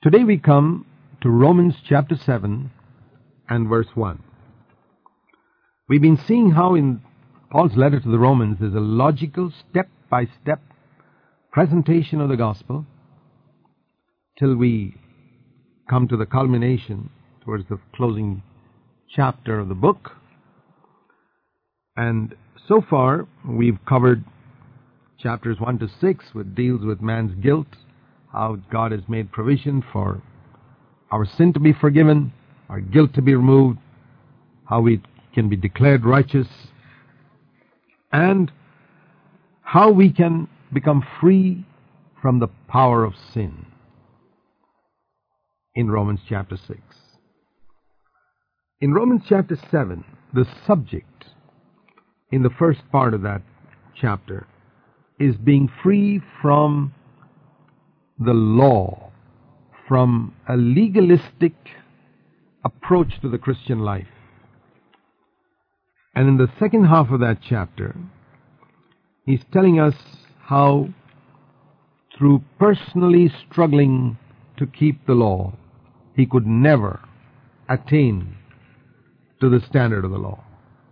Today we come to Romans chapter 7 and verse 1. We've been seeing how in Paul's letter to the Romans there's a logical step-by-step presentation of the gospel till we come to the culmination towards the closing chapter of the book. And so far we've covered chapters 1 to 6, which deals with man's guilt, how God has made provision for our sin to be forgiven, our guilt to be removed, how we can be declared righteous, and how we can become free from the power of sin in Romans chapter 6. In Romans chapter 7, the subject in the first part of that chapter is being free from the law, from a legalistic approach to the Christian life. And in the second half of that chapter, he's telling us how, through personally struggling to keep the law, he could never attain to the standard of the law.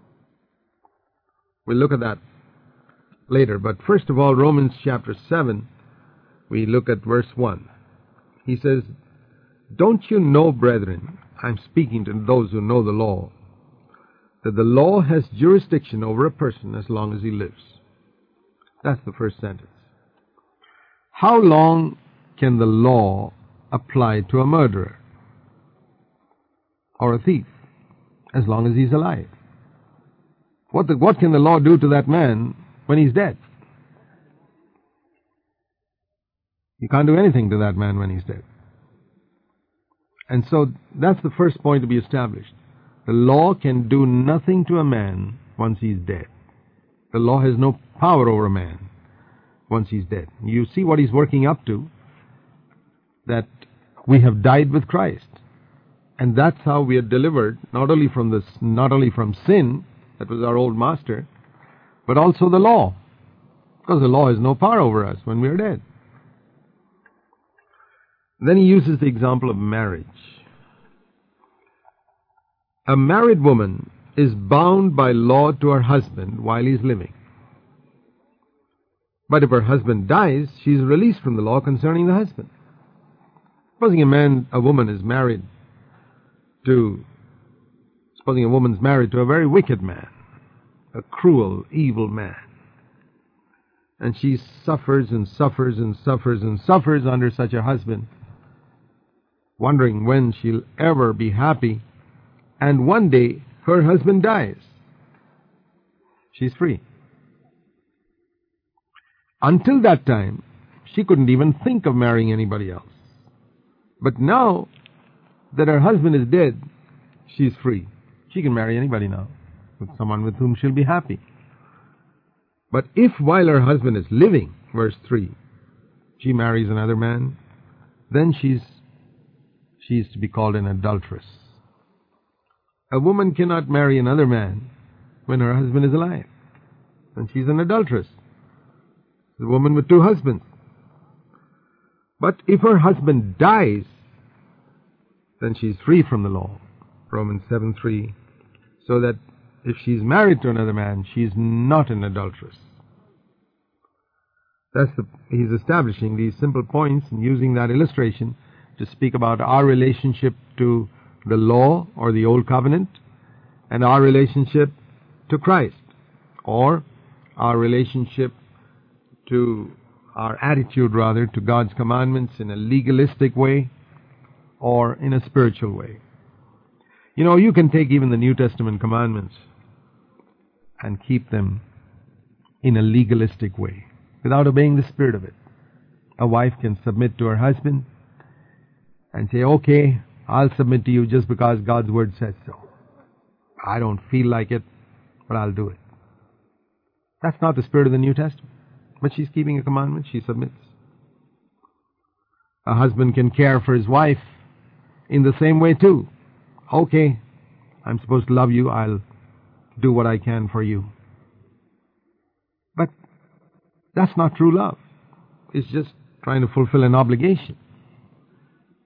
We'll look at that later, but first of all, Romans chapter 7, we look at verse 1. He says, "Don't you know, brethren," I'm speaking to those who know the law, "that the law has jurisdiction over a person as long as he lives." That's the first sentence. How long can the law apply to a murderer or a thief? As long as he's alive. What can the law do to that man when he's dead? You can't do anything to that man when he's dead. And so that's the first point to be established. The law can do nothing to a man once he's dead. The law has no power over a man once he's dead. You see what he's working up to, that we have died with Christ. And that's how we are delivered, not only from sin, that was our old master, but also the law. Because the law has no power over us when we are dead. Then he uses the example of marriage. A married woman is bound by law to her husband while he's living. But if her husband dies, she is released from the law concerning the husband. Supposing a woman's married to a very wicked man, a cruel, evil man, and she suffers and suffers and suffers and suffers under such a husband, wondering when she'll ever be happy, and one day her husband dies. She's free. Until that time, she couldn't even think of marrying anybody else. But now that her husband is dead, she's free. She can marry anybody now, with someone with whom she'll be happy. But if while her husband is living, verse 3, she marries another man, then she's to be called an adulteress. A woman cannot marry another man when her husband is alive. Then she's an adulteress. The woman with two husbands. But if her husband dies, then she's free from the law. Romans 7:3. So that if she's married to another man, she's not an adulteress. He's establishing these simple points and using that illustration to speak about our relationship to the law or the old covenant and our relationship to Christ, or our relationship to our attitude rather to God's commandments in a legalistic way or in a spiritual way. You know, you can take even the New Testament commandments and keep them in a legalistic way without obeying the spirit of it. A wife can submit to her husband and say, "Okay, I'll submit to you just because God's word says so. I don't feel like it, but I'll do it." That's not the spirit of the New Testament. But she's keeping a commandment, she submits. A husband can care for his wife in the same way too. Okay, I'm supposed to love you, I'll do what I can for you. But that's not true love. It's just trying to fulfill an obligation.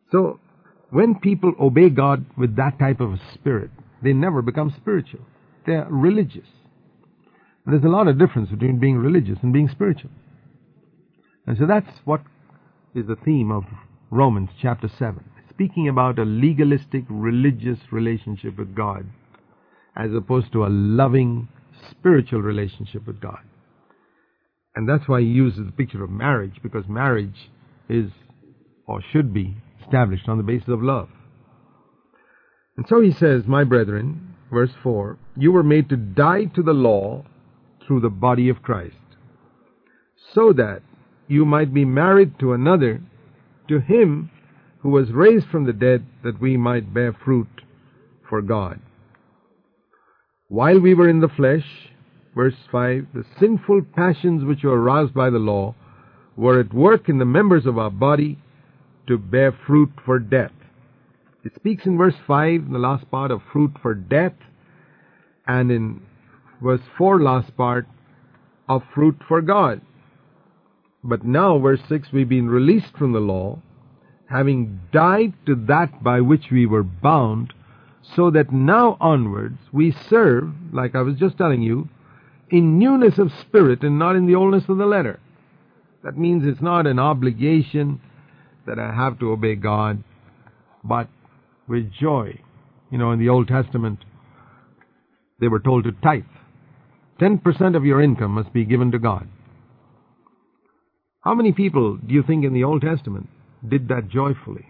So, when people obey God with that type of a spirit, they never become spiritual. They're religious. And there's a lot of difference between being religious and being spiritual. And so that's what is the theme of Romans chapter 7. Speaking about a legalistic, religious relationship with God as opposed to a loving, spiritual relationship with God. And that's why he uses the picture of marriage, because marriage is, or should be, established on the basis of love. And so he says, my brethren, verse 4, you were made to die to the law through the body of Christ, so that you might be married to another, to him who was raised from the dead, that we might bear fruit for God. While we were in the flesh, verse 5, the sinful passions which were aroused by the law were at work in the members of our body to bear fruit for death. It speaks in verse 5, the last part, of fruit for death, and in verse 4, last part, of fruit for God. But now, verse 6, we've been released from the law, having died to that by which we were bound, so that now onwards we serve, like I was just telling you, in newness of spirit and not in the oldness of the letter. That means it's not an obligation that I have to obey God, but with joy. You know, in the Old Testament, they were told to tithe. 10% of your income must be given to God. How many people do you think in the Old Testament did that joyfully?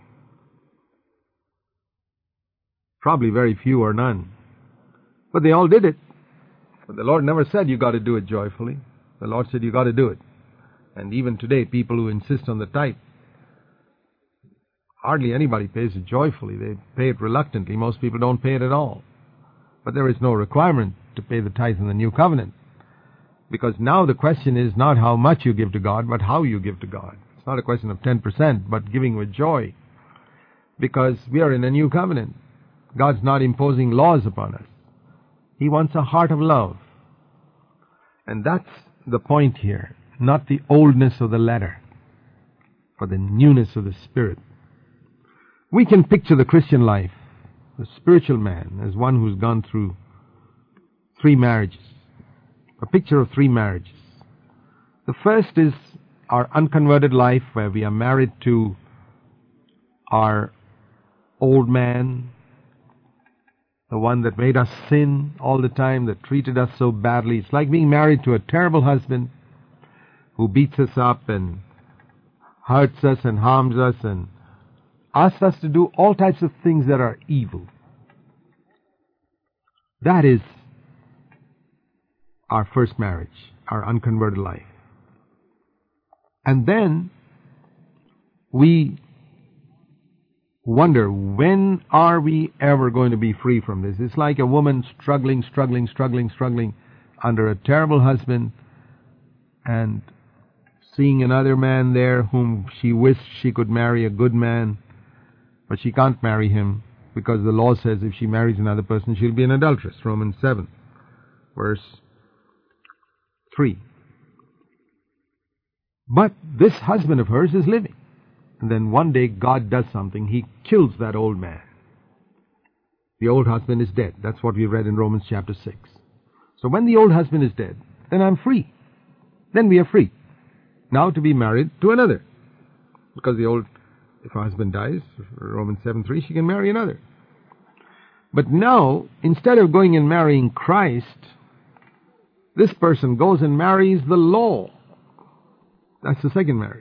Probably very few or none. But they all did it. But the Lord never said you got to do it joyfully. The Lord said you got to do it. And even today, people who insist on the tithe, hardly anybody pays it joyfully. They pay it reluctantly. Most people don't pay it at all. But there is no requirement to pay the tithe in the new covenant. Because now the question is not how much you give to God, but how you give to God. It's not a question of 10%, but giving with joy. Because we are in a new covenant. God's not imposing laws upon us. He wants a heart of love. And that's the point here. Not the oldness of the letter, but the newness of the Spirit. We can picture the Christian life, the spiritual man, as one who's gone through 3 marriages. A picture of 3 marriages. The first is our unconverted life, where we are married to our old man, the one that made us sin all the time, that treated us so badly. It's like being married to a terrible husband who beats us up and hurts us and harms us and asks us to do all types of things that are evil. That is our first marriage, our unconverted life. And then we wonder, when are we ever going to be free from this? It's like a woman struggling under a terrible husband and seeing another man there whom she wished she could marry, a good man, but she can't marry him because the law says if she marries another person, she'll be an adulteress. Romans 7, verse 3. But this husband of hers is living. And then one day God does something. He kills that old man. The old husband is dead. That's what we read in Romans chapter 6. So when the old husband is dead, then I'm free. Then we are free. Now to be married to another. Because if her husband dies, Romans 7:3, she can marry another. But now, instead of going and marrying Christ, this person goes and marries the law. That's the second marriage.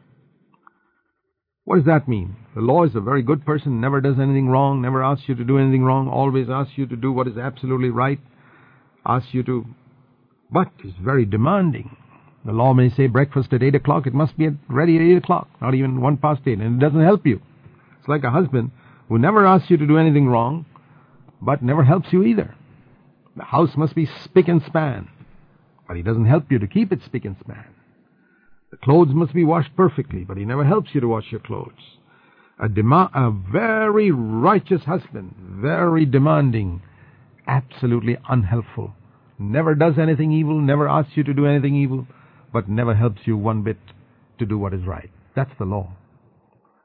What does that mean? The law is a very good person, never does anything wrong, never asks you to do anything wrong, always asks you to do what is absolutely right, but is very demanding. The law may say breakfast at 8 o'clock, it must be ready at 8 o'clock, not even 1 past 8, and it doesn't help you. It's like a husband who never asks you to do anything wrong, but never helps you either. The house must be spick and span, but he doesn't help you to keep it spick and span. The clothes must be washed perfectly, but he never helps you to wash your clothes. A very righteous husband, very demanding, absolutely unhelpful. Never does anything evil, never asks you to do anything evil, but never helps you one bit to do what is right. That's the law.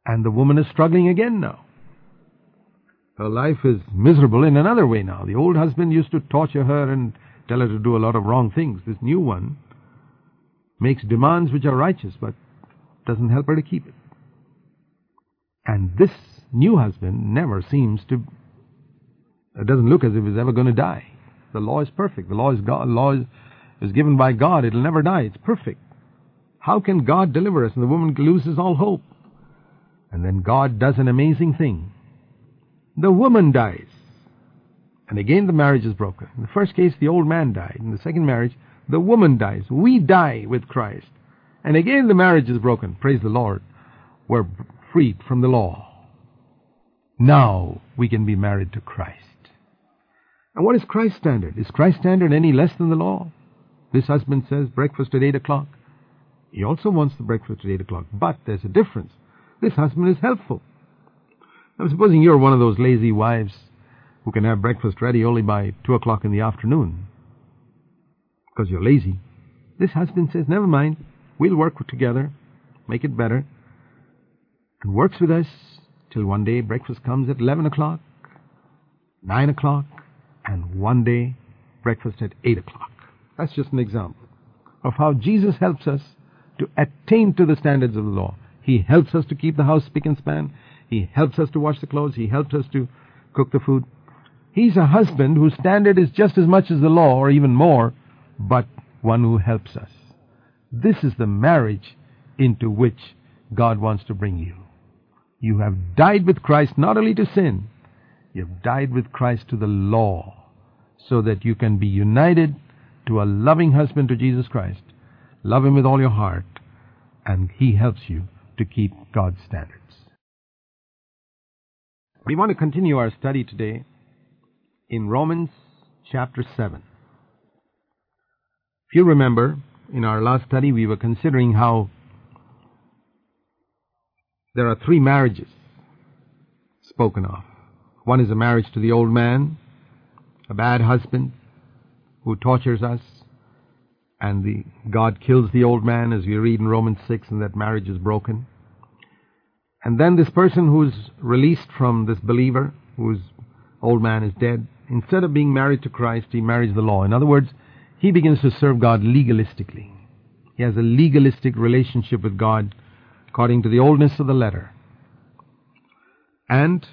And the woman is struggling again now. Her life is miserable in another way now. The old husband used to torture her and tell her to do a lot of wrong things. This new one makes demands which are righteous, but doesn't help her to keep it. And this new husband never seems to, it doesn't look as if he's ever going to die. The law is perfect. The law is God. The law is given by God. It'll never die. It's perfect. How can God deliver us? And the woman loses all hope. And then God does an amazing thing. The woman dies. And again the marriage is broken. In the first case, the old man died. In the second marriage, the woman dies. We die with Christ. And again the marriage is broken. Praise the Lord. We're freed from the law. Now we can be married to Christ. And what is Christ's standard? Is Christ's standard any less than the law? This husband says breakfast at 8 o'clock. He also wants the breakfast at 8 o'clock. But there's a difference. This husband is helpful. Now, supposing you're one of those lazy wives who can have breakfast ready only by 2 o'clock in the afternoon because you're lazy. This husband says, never mind, we'll work together, make it better, and works with us till one day breakfast comes at 11 o'clock, 9 o'clock, and one day breakfast at 8 o'clock. That's just an example of how Jesus helps us to attain to the standards of the law. He helps us to keep the house spick and span. He helps us to wash the clothes. He helps us to cook the food. He's a husband whose standard is just as much as the law, or even more, but one who helps us. This is the marriage into which God wants to bring you. You have died with Christ not only to sin, you have died with Christ to the law, so that you can be united to a loving husband, to Jesus Christ. Love Him with all your heart, and He helps you to keep God's standards. We want to continue our study today in Romans chapter 7. If you remember, in our last study we were considering how there are 3 marriages spoken of. One is a marriage to the old man, a bad husband who tortures us, and God kills the old man, as we read in Romans 6, and that marriage is broken. And then this person who's released from this believer, whose old man is dead, instead of being married to Christ, he marries the law. In other words, he begins to serve God legalistically. He has a legalistic relationship with God according to the oldness of the letter. And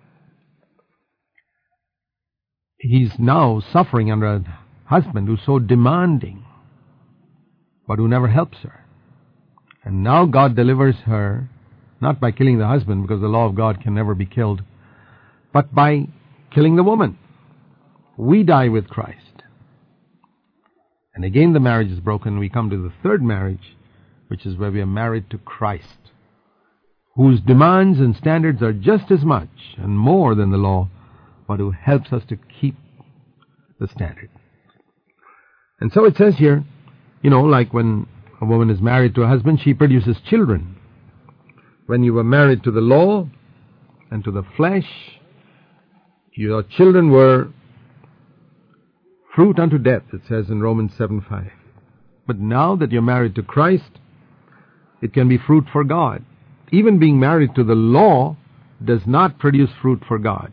he's now suffering under a husband who's so demanding, but who never helps her. And now God delivers her, not by killing the husband, because the law of God can never be killed, but by killing the woman. We die with Christ. And again the marriage is broken. We come to the third marriage, which is where we are married to Christ, whose demands and standards are just as much and more than the law, but who helps us to keep the standard. And so it says here, like when a woman is married to a husband, she produces children. When you were married to the law and to the flesh, your children were fruit unto death, it says in Romans 7:5. But now that you're married to Christ, it can be fruit for God. Even being married to the law does not produce fruit for God.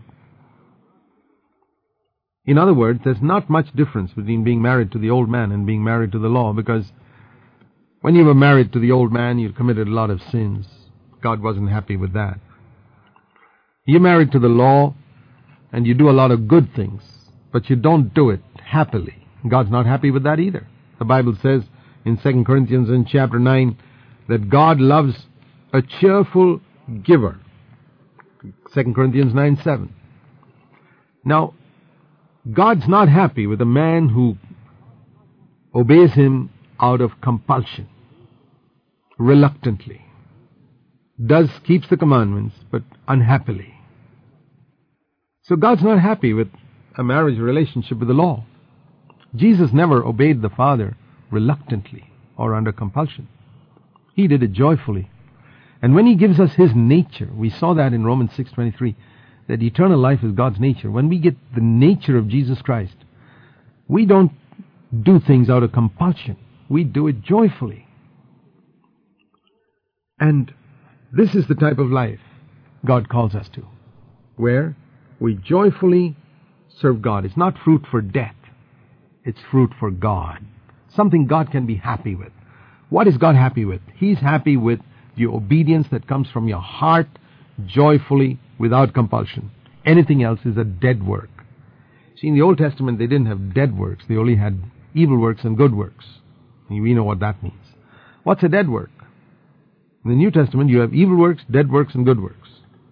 In other words, there's not much difference between being married to the old man and being married to the law, because when you were married to the old man, you committed a lot of sins. God wasn't happy with that. You're married to the law, and you do a lot of good things, but you don't do it happily. God's not happy with that either. The Bible says in 2 Corinthians in chapter 9 that God loves a cheerful giver. 2 Corinthians 9:7. Now, God's not happy with a man who obeys Him out of compulsion, reluctantly, keeps the commandments, but unhappily. So God's not happy with a marriage relationship with the law. Jesus never obeyed the Father reluctantly or under compulsion. He did it joyfully. And when He gives us His nature, we saw that in Romans 6:23, that eternal life is God's nature. When we get the nature of Jesus Christ, we don't do things out of compulsion. We do it joyfully. And This is the type of life God calls us to, where we joyfully serve God. It's not fruit for death. It's fruit for God. Something God can be happy with. What is God happy with? He's happy with the obedience that comes from your heart, joyfully, without compulsion. Anything else is a dead work. See, in the Old Testament, they didn't have dead works. They only had evil works and good works. And we know what that means. What's a dead work? In the New Testament, you have evil works, dead works, and good works.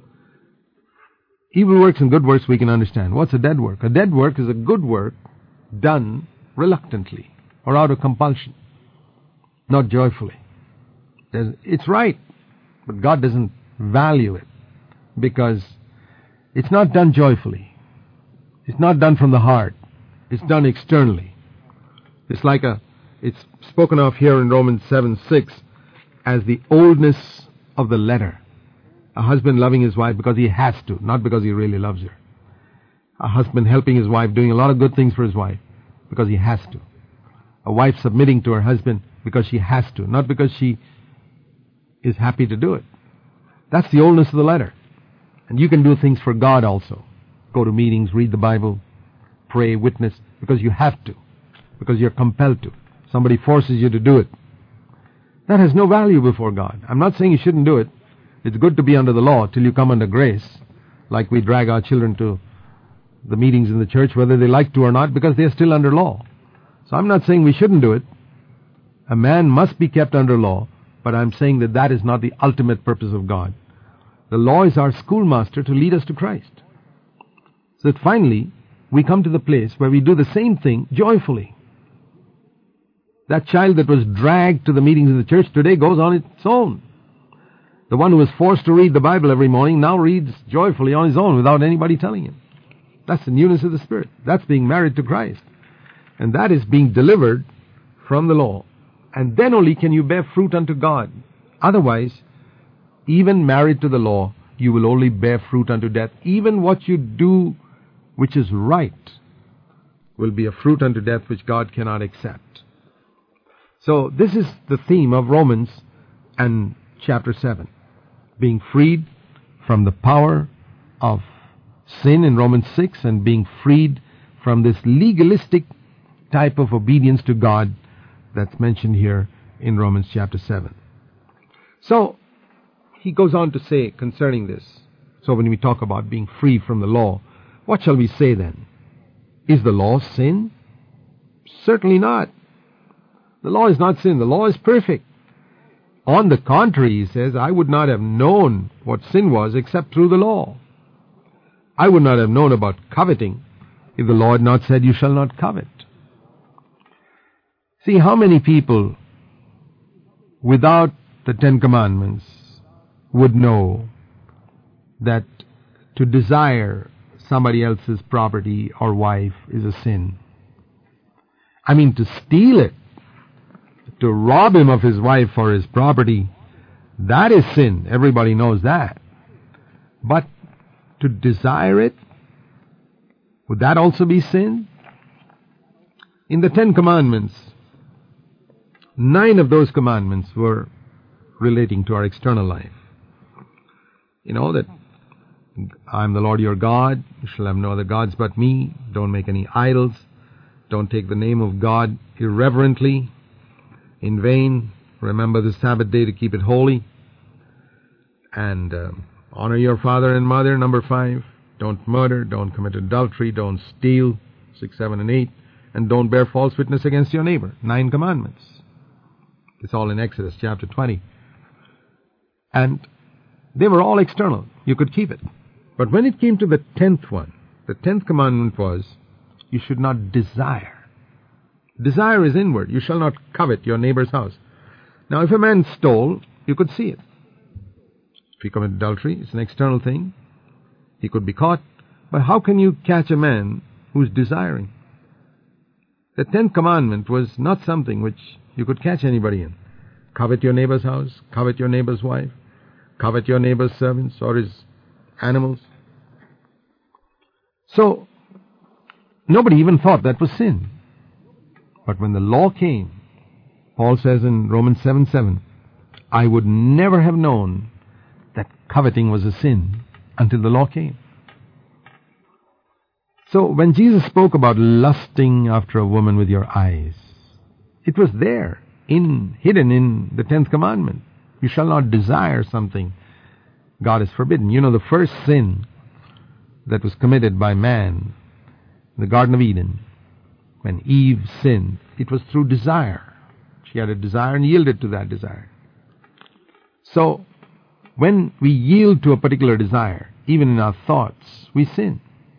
Evil works and good works we can understand. What's a dead work? A dead work is a good work done reluctantly or out of compulsion, not joyfully. It's right, but God doesn't value it because it's not done joyfully. It's not done from the heart. It's done externally. It's spoken of here in Romans 7:6 as the oldness of the letter. A husband loving his wife because he has to, not because he really loves her. A husband helping his wife, doing a lot of good things for his wife because he has to. A wife submitting to her husband because she has to, not because she is happy to do it. That's the oldness of the letter. And you can do things for God also. Go to meetings, read the Bible, pray, witness, because you have to, because you're compelled to. Somebody forces you to do it. That has no value before God. I'm not saying you shouldn't do it. It's good to be under the law till you come under grace, like we drag our children to the meetings in the church, whether they like to or not, because they're still under law. So I'm not saying we shouldn't do it. A man must be kept under law, but I'm saying that that is not the ultimate purpose of God. The law is our schoolmaster to lead us to Christ. So that finally, we come to the place where we do the same thing joyfully. That child that was dragged to the meetings in the church today goes on its own. The one who was forced to read the Bible every morning now reads joyfully on his own without anybody telling him. That's the newness of the Spirit. That's being married to Christ. And that is being delivered from the law. And then only can you bear fruit unto God. Otherwise, even married to the law, you will only bear fruit unto death. Even what you do which is right will be a fruit unto death which God cannot accept. So this is the theme of Romans and chapter 7. Being freed from the power of sin in Romans 6 and being freed from this legalistic type of obedience to God that's mentioned here in Romans chapter 7. So he goes on to say concerning this. So when we talk about being free from the law, what shall we say then? Is the law sin? Certainly not. The law is not sin. The law is perfect. On the contrary, he says, I would not have known what sin was except through the law. I would not have known about coveting if the law had not said, you shall not covet. See, how many people without the Ten Commandments would know that to desire somebody else's property or wife is a sin? I mean, to steal it, to rob him of his wife or his property, that is sin. Everybody knows that. But to desire it, would that also be sin? In the 10 Commandments, 9 of those commandments were relating to our external life. You know that I am the Lord your God, you shall have no other gods but me, don't make any idols, don't take the name of God irreverently, in vain, remember the Sabbath day to keep it holy, and honor your father and mother, number 5, don't murder, don't commit adultery, don't steal, 6, 7, and 8, and don't bear false witness against your neighbor, 9 commandments. It's all in Exodus chapter 20. And they were all external. You could keep it. But when it came to the 10th one, the 10th commandment was, you should not desire. Desire is inward. You shall not covet your neighbor's house. Now, if a man stole, you could see it. If he committed adultery, it's an external thing. He could be caught. But how can you catch a man who's desiring? The 10th commandment was not something which you could catch anybody in. Covet your neighbor's house, covet your neighbor's wife, covet your neighbor's servants or his animals. So, nobody even thought that was sin. But when the law came, Paul says in Romans 7:7, I would never have known that coveting was a sin until the law came. So when Jesus spoke about lusting after a woman with your eyes, it was there, hidden in the 10th commandment. You shall not desire something God has forbidden. You know, the first sin that was committed by man in the Garden of Eden, when Eve sinned, it was through desire. She had a desire and yielded to that desire. So, when we yield to a particular desire, even in our thoughts, we sin.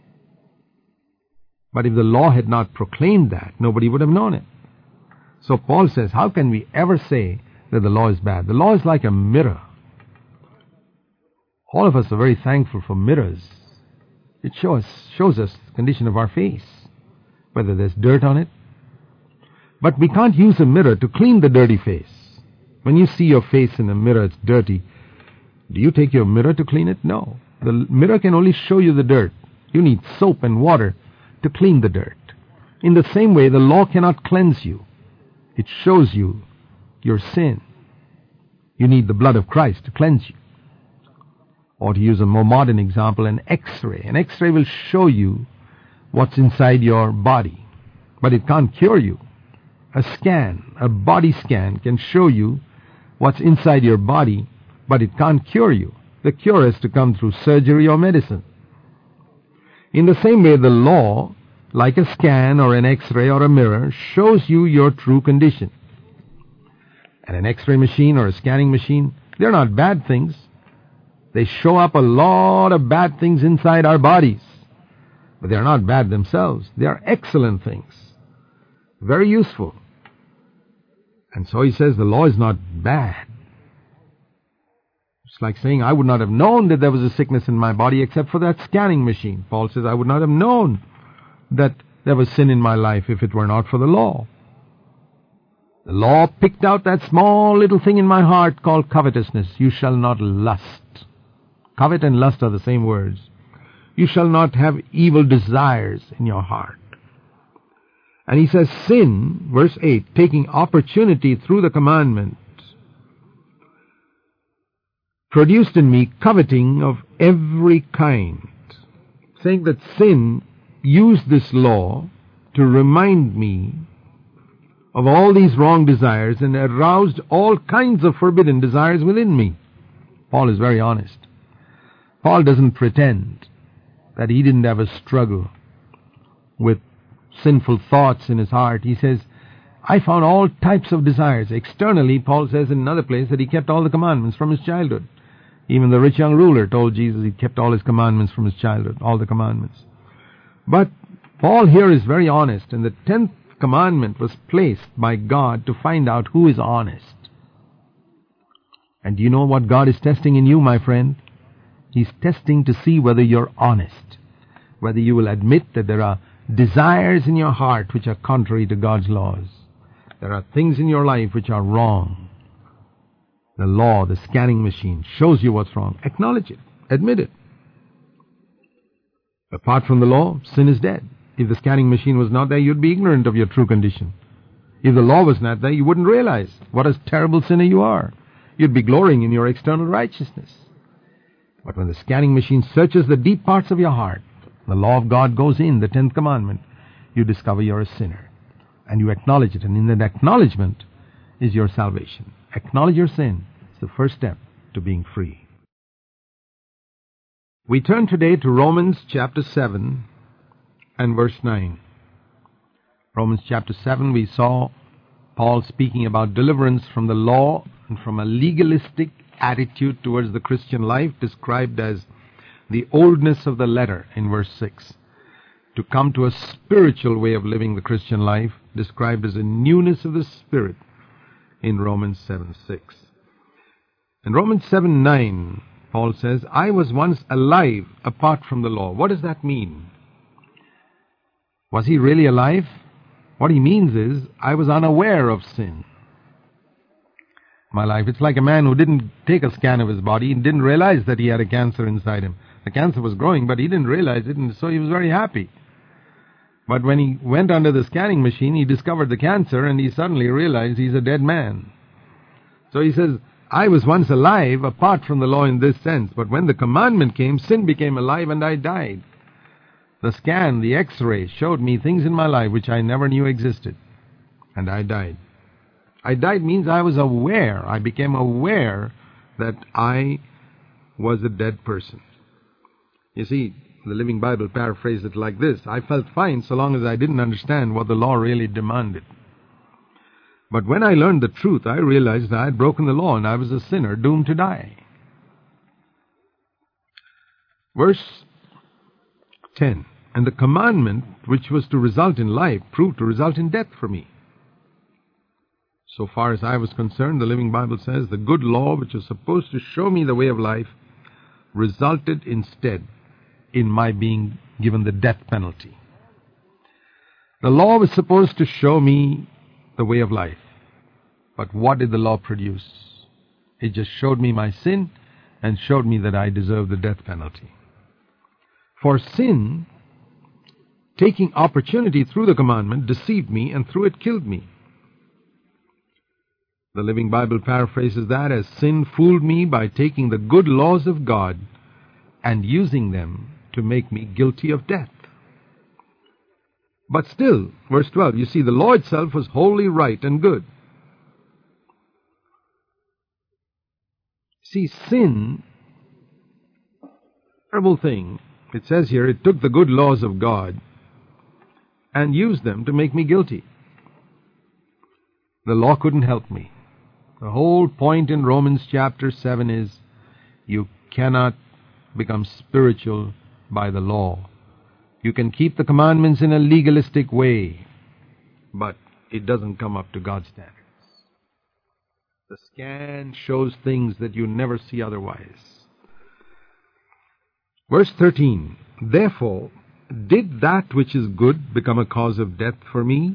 But if the law had not proclaimed that, nobody would have known it. So Paul says, how can we ever say that the law is bad? The law is like a mirror. All of us are very thankful for mirrors. It shows us the condition of our face, whether there's dirt on it. But we can't use a mirror to clean the dirty face. When you see your face in a mirror, it's dirty. Do you take your mirror to clean it? No. The mirror can only show you the dirt. You need soap and water to clean the dirt. In the same way, the law cannot cleanse you. It shows you your sin. You need the blood of Christ to cleanse you. Or to use a more modern example, an X-ray. An X-ray will show you what's inside your body, but it can't cure you. A scan, a body scan, can show you what's inside your body, but it can't cure you. The cure has to come through surgery or medicine. In the same way, the law, like a scan or an X-ray or a mirror, shows you your true condition. And an X-ray machine or a scanning machine, they're not bad things. They show up a lot of bad things inside our bodies. But they're not bad themselves. They are excellent things. Very useful. And so he says the law is not bad. It's like saying, I would not have known that there was a sickness in my body except for that scanning machine. Paul says, I would not have known that there was sin in my life if it were not for the law. The law picked out that small little thing in my heart called covetousness. You shall not lust. Covet and lust are the same words. You shall not have evil desires in your heart. And he says, sin, verse 8, taking opportunity through the commandment, produced in me coveting of every kind. Saying that sin used this law to remind me of all these wrong desires and aroused all kinds of forbidden desires within me. Paul is very honest. Paul doesn't pretend that he didn't have a struggle with sinful thoughts in his heart. He says, I found all types of desires. Externally, Paul says in another place that he kept all the commandments from his childhood. Even the rich young ruler told Jesus he kept all his commandments from his childhood, all the commandments. But Paul here is very honest, and the 10th commandment was placed by God to find out who is honest. And do you know what God is testing in you, my friend? He's testing to see whether you're honest, whether you will admit that there are desires in your heart which are contrary to God's laws. There are things in your life which are wrong. The law, the scanning machine, shows you what's wrong. Acknowledge it. Admit it. Apart from the law, sin is dead. If the scanning machine was not there, you'd be ignorant of your true condition. If the law was not there, you wouldn't realize what a terrible sinner you are. You'd be glorying in your external righteousness. But when the scanning machine searches the deep parts of your heart, the law of God goes in, the 10th commandment, you discover you're a sinner. And you acknowledge it. And in that acknowledgement is your salvation. Acknowledge your sin. It's the first step to being free. We turn today to Romans chapter 7 and verse 9. Romans chapter 7, we saw Paul speaking about deliverance from the law and from a legalistic attitude towards the Christian life, described as the oldness of the letter in verse 6. To come to a spiritual way of living the Christian life, described as a newness of the Spirit in Romans 7:6. In Romans 7:9, Paul says, I was once alive apart from the law. What does that mean? Was he really alive? What he means is, I was unaware of sin. My life, it's like a man who didn't take a scan of his body and didn't realize that he had a cancer inside him. The cancer was growing, but he didn't realize it, and so he was very happy. But when he went under the scanning machine, he discovered the cancer, and he suddenly realized he's a dead man. So he says, I was once alive apart from the law in this sense, but when the commandment came, sin became alive and I died. The scan, the X-ray, showed me things in my life which I never knew existed, and I died. I died means I was aware. I became aware that I was a dead person. You see, the Living Bible paraphrased it like this: I felt fine so long as I didn't understand what the law really demanded. But when I learned the truth, I realized that I had broken the law and I was a sinner doomed to die. Verse 10. And the commandment which was to result in life proved to result in death for me. So far as I was concerned, the Living Bible says, the good law which was supposed to show me the way of life resulted instead in my being given the death penalty. The law was supposed to show me the way of life. But what did the law produce? It just showed me my sin and showed me that I deserved the death penalty. For sin, taking opportunity through the commandment, deceived me and through it killed me. The Living Bible paraphrases that as sin fooled me by taking the good laws of God and using them to make me guilty of death. But still, verse 12, you see, the law itself was wholly right and good. See, sin, terrible thing. It says here, it took the good laws of God and used them to make me guilty. The law couldn't help me. The whole point in Romans chapter 7 is you cannot become spiritual by the law. You can keep the commandments in a legalistic way, but it doesn't come up to God's standards. The scan shows things that you never see otherwise. Verse 13, therefore, did that which is good become a cause of death for me?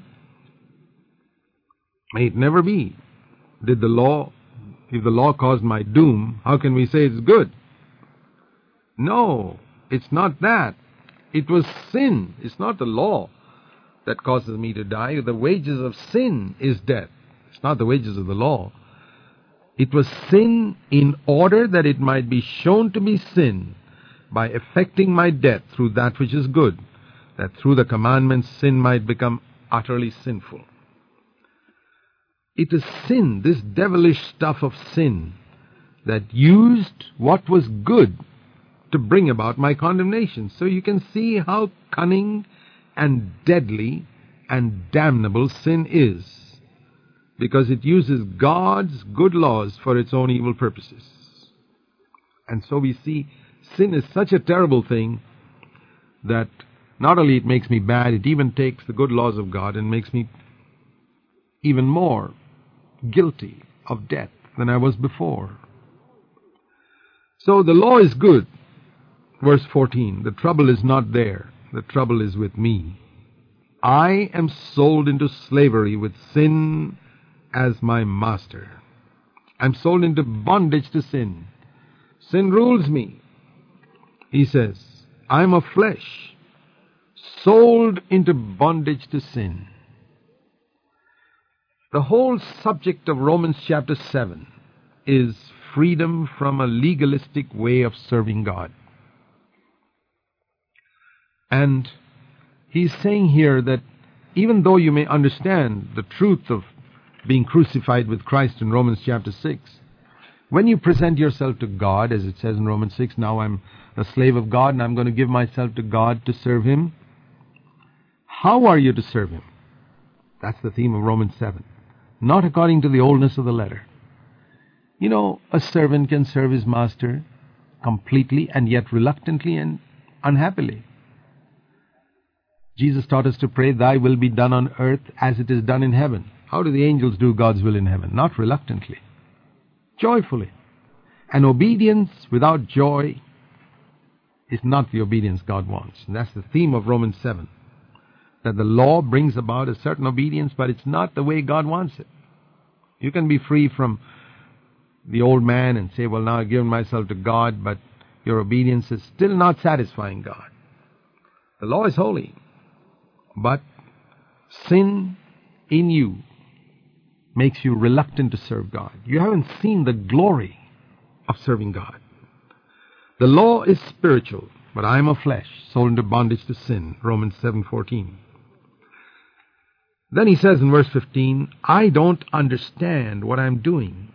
May it never be. If the law caused my doom, how can we say it's good? No, it's not that. It was sin. It's not the law that causes me to die. The wages of sin is death. It's not the wages of the law. It was sin in order that it might be shown to be sin by effecting my death through that which is good, that through the commandments sin might become utterly sinful. It is sin, this devilish stuff of sin, that used what was good to bring about my condemnation. So you can see how cunning and deadly and damnable sin is, because it uses God's good laws for its own evil purposes. And so we see sin is such a terrible thing that not only it makes me bad, it even takes the good laws of God and makes me even more guilty of death than I was before. So the law is good. Verse 14, the trouble is not there. The trouble is with me. I am sold into slavery with sin as my master. I'm sold into bondage to sin. Sin rules me. He says, I'm of flesh, sold into bondage to sin. The whole subject of Romans chapter 7 is freedom from a legalistic way of serving God. And he's saying here that even though you may understand the truth of being crucified with Christ in Romans chapter 6, when you present yourself to God, as it says in Romans 6, now I'm a slave of God and I'm going to give myself to God to serve Him. How are you to serve Him? That's the theme of Romans 7. Not according to the oldness of the letter. You know, a servant can serve his master completely and yet reluctantly and unhappily. Jesus taught us to pray, thy will be done on earth as it is done in heaven. How do the angels do God's will in heaven? Not reluctantly, joyfully. And obedience without joy is not the obedience God wants. And that's the theme of Romans 7. That the law brings about a certain obedience, but it's not the way God wants it. You can be free from the old man and say, well, now I've given myself to God, but your obedience is still not satisfying God. The law is holy, but sin in you makes you reluctant to serve God. You haven't seen the glory of serving God. The law is spiritual, but I am of flesh, sold into bondage to sin. Romans 7:14. Then he says in verse 15, I don't understand what I'm doing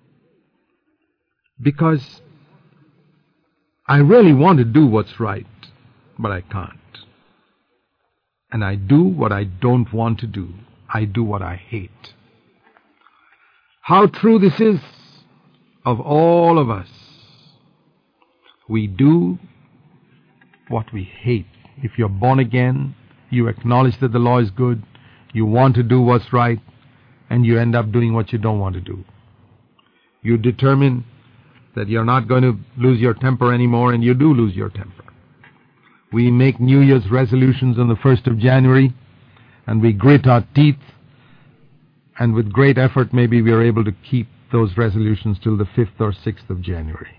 because I really want to do what's right, but I can't. And I do what I don't want to do. I do what I hate. How true this is of all of us. We do what we hate. If you're born again, you acknowledge that the law is good, you want to do what's right, and you end up doing what you don't want to do. You determine that you're not going to lose your temper anymore, and you do lose your temper. We make New Year's resolutions on the 1st of January, and we grit our teeth, and with great effort maybe we are able to keep those resolutions till the 5th or 6th of January.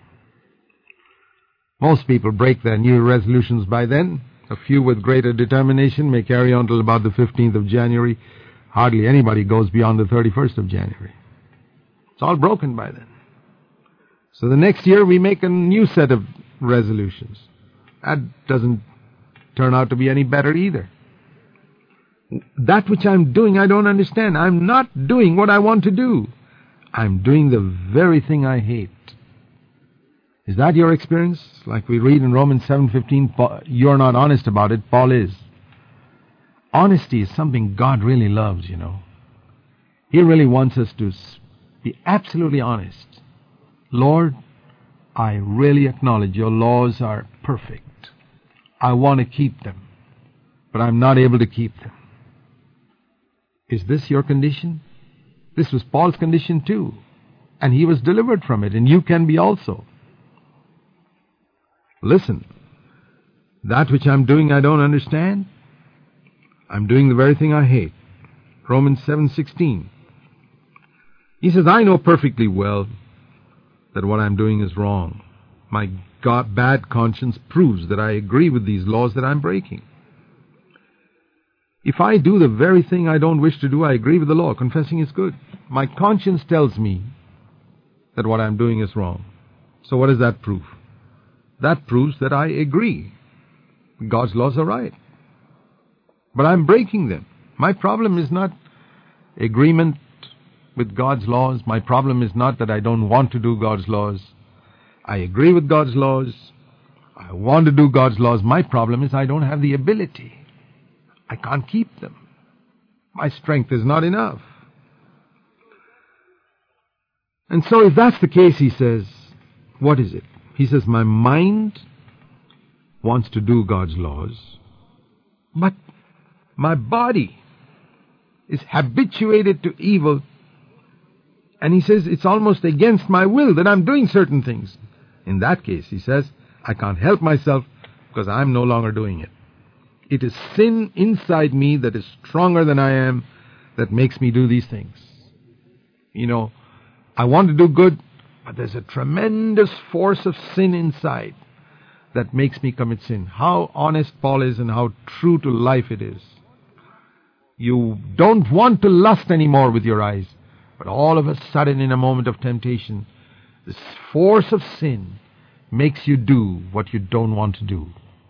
Most people break their New Year resolutions by then. A few with greater determination may carry on till about the 15th of January. Hardly anybody goes beyond the 31st of January. It's all broken by then. So the next year we make a new set of resolutions. That doesn't turn out to be any better either. That which I'm doing I don't understand. I'm not doing what I want to do. I'm doing the very thing I hate. Is that your experience? Like we read in Romans 7:15, you're not honest about it, Paul is. Honesty is something God really loves, you know. He really wants us to be absolutely honest. Lord, I really acknowledge your laws are perfect. I want to keep them, but I'm not able to keep them. Is this your condition? This was Paul's condition too, and he was delivered from it, and you can be also. Listen, that which I'm doing I don't understand. I'm doing the very thing I hate. Romans 7:16. He says, I know perfectly well that what I'm doing is wrong. My bad conscience proves that I agree with these laws that I'm breaking. If I do the very thing I don't wish to do, I agree with the law. Confessing is good. My conscience tells me that what I'm doing is wrong. So what does that prove? That proves that I agree. God's laws are right. But I'm breaking them. My problem is not agreement with God's laws. My problem is not that I don't want to do God's laws. I agree with God's laws. I want to do God's laws. My problem is I don't have the ability. I can't keep them. My strength is not enough. And so if that's the case, he says, what is it? He says, my mind wants to do God's laws, but my body is habituated to evil. And he says, it's almost against my will that I'm doing certain things. In that case, he says, I can't help myself because I'm no longer doing it. It is sin inside me that is stronger than I am that makes me do these things. You know, I want to do good, but there's a tremendous force of sin inside that makes me commit sin. How honest Paul is and how true to life it is. You don't want to lust anymore with your eyes, but all of a sudden in a moment of temptation, this force of sin makes you do what you don't want to do.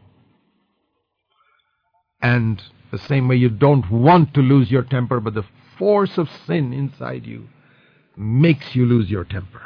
And the same way you don't want to lose your temper, but the force of sin inside you makes you lose your temper.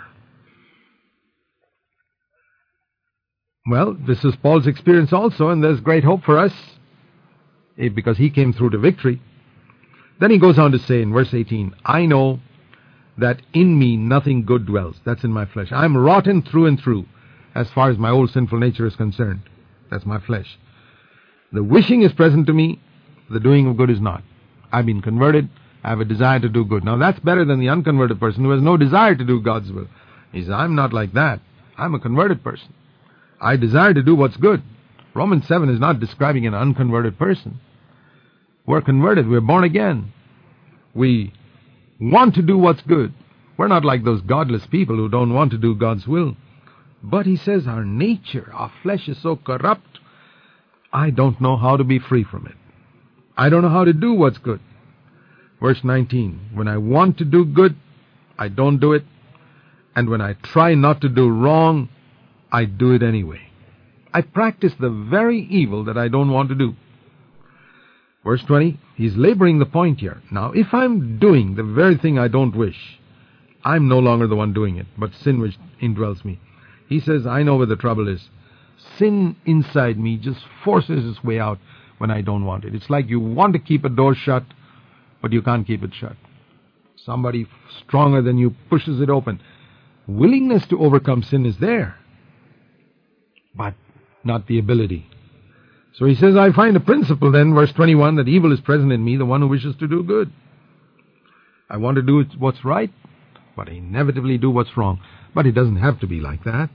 Well, this is Paul's experience also, and there's great hope for us because he came through to victory. Then he goes on to say in verse 18, I know that in me nothing good dwells. That's in my flesh. I'm rotten through and through as far as my old sinful nature is concerned. That's my flesh. The wishing is present to me, the doing of good is not. I've been converted, I have a desire to do good. Now that's better than the unconverted person who has no desire to do God's will. He says, I'm not like that. I'm a converted person. I desire to do what's good. Romans 7 is not describing an unconverted person. We're converted, we're born again. We want to do what's good. We're not like those godless people who don't want to do God's will. But he says our nature, our flesh is so corrupt, I don't know how to be free from it. I don't know how to do what's good. Verse 19, when I want to do good, I don't do it. And when I try not to do wrong, I do it anyway. I practice the very evil that I don't want to do. Verse 20, he's laboring the point here. Now, if I'm doing the very thing I don't wish, I'm no longer the one doing it, but sin which indwells me. He says, I know where the trouble is. Sin inside me just forces its way out when I don't want it. It's like you want to keep a door shut, but you can't keep it shut. Somebody stronger than you pushes it open. Willingness to overcome sin is there, but not the ability. So he says, I find a principle then, verse 21, that evil is present in me, the one who wishes to do good. I want to do what's right, but I inevitably do what's wrong. But it doesn't have to be like that.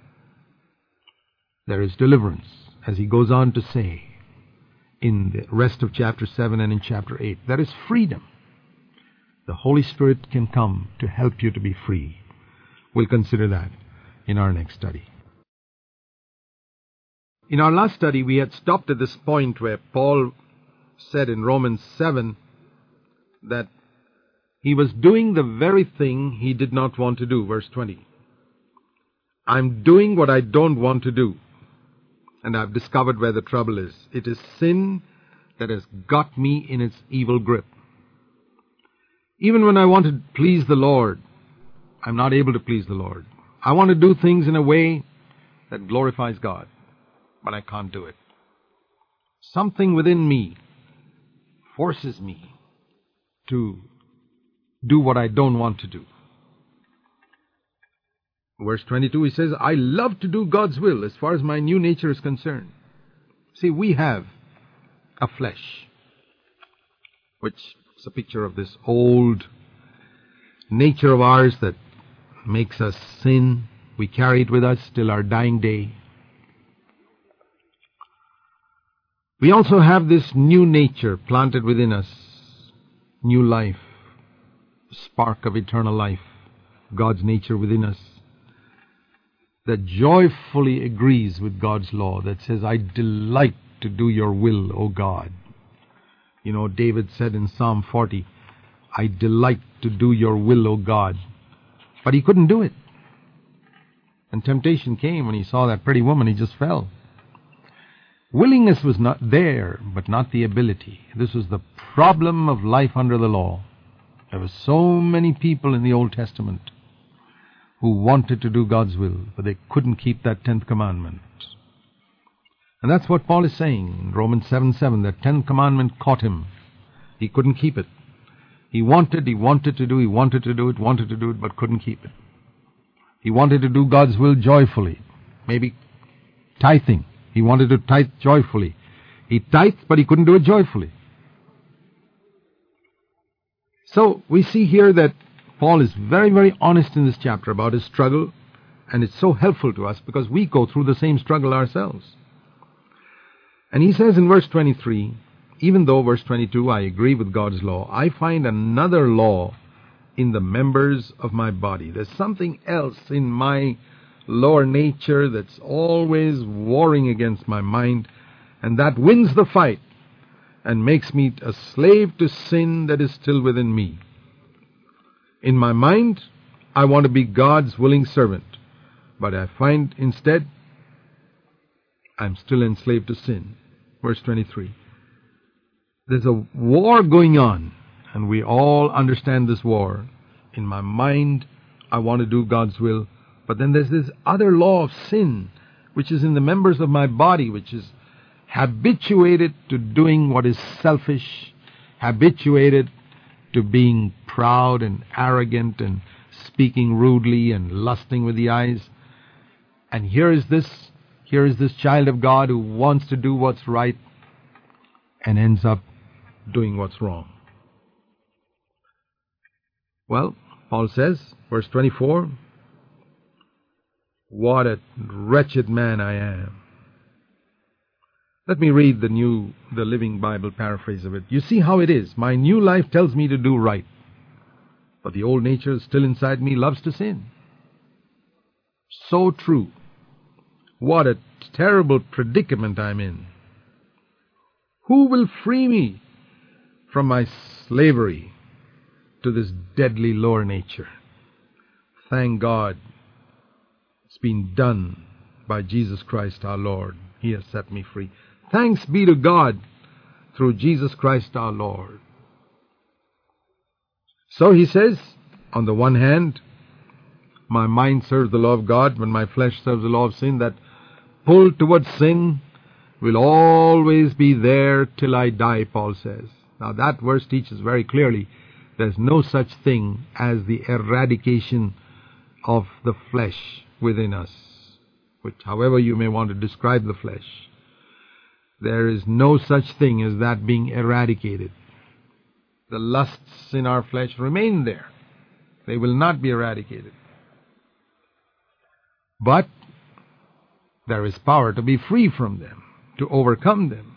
There is deliverance, as he goes on to say in the rest of chapter 7 and in chapter 8. There is freedom. The Holy Spirit can come to help you to be free. We'll consider that in our next study. In our last study, we had stopped at this point where Paul said in Romans 7 that he was doing the very thing he did not want to do. Verse 20. I'm doing what I don't want to do. And I've discovered where the trouble is. It is sin that has got me in its evil grip. Even when I want to please the Lord, I'm not able to please the Lord. I want to do things in a way that glorifies God, but I can't do it. Something within me forces me to do what I don't want to do. Verse 22, he says, I love to do God's will as far as my new nature is concerned. See, we have a flesh, which is a picture of this old nature of ours that makes us sin. We carry it with us till our dying day. We also have this new nature planted within us, new life, spark of eternal life, God's nature within us, that joyfully agrees with God's law, that says, I delight to do your will, O God. You know, David said in Psalm 40, I delight to do your will, O God. But he couldn't do it. And temptation came when he saw that pretty woman, he just fell. Willingness was not there, but not the ability. This was the problem of life under the law. There were so many people in the Old Testament who wanted to do God's will, but they couldn't keep that 10th commandment. And that's what Paul is saying in Romans 7:7, that 10th commandment caught him. He couldn't keep it. He wanted to do it, but couldn't keep it. He wanted to do God's will joyfully, maybe tithing. He wanted to tithe joyfully. He tithed, but he couldn't do it joyfully. So we see here that Paul is very, very honest in this chapter about his struggle, and it's so helpful to us because we go through the same struggle ourselves. And he says in verse 23, even though, verse 22, I agree with God's law, I find another law in the members of my body. There's something else in my lower nature that's always warring against my mind, and that wins the fight and makes me a slave to sin that is still within me. In my mind, I want to be God's willing servant, but I find instead I'm still enslaved to sin. Verse 23. There's a war going on, and we all understand this war. In my mind, I want to do God's will, but then there's this other law of sin, which is in the members of my body, which is habituated to doing what is selfish, habituated to being proud and arrogant and speaking rudely and lusting with the eyes. And here is this child of God who wants to do what's right and ends up doing what's wrong. Well, Paul says, verse 24, what a wretched man I am. Let me read the Living Bible paraphrase of it. You see how it is. My new life tells me to do right, but the old nature still inside me loves to sin. So true. What a terrible predicament I'm in. Who will free me from my slavery to this deadly lower nature. Thank God it's been done by Jesus Christ our Lord. He has set me free. Thanks be to God through Jesus Christ our Lord. So he says, on the one hand, my mind serves the law of God, when my flesh serves the law of sin. That pull towards sin will always be there till I die, Paul says. Now that verse teaches very clearly there's no such thing as the eradication of the flesh within us, which however you may want to describe the flesh. There is no such thing as that being eradicated. The lusts in our flesh remain there. They will not be eradicated. But there is power to be free from them, to overcome them.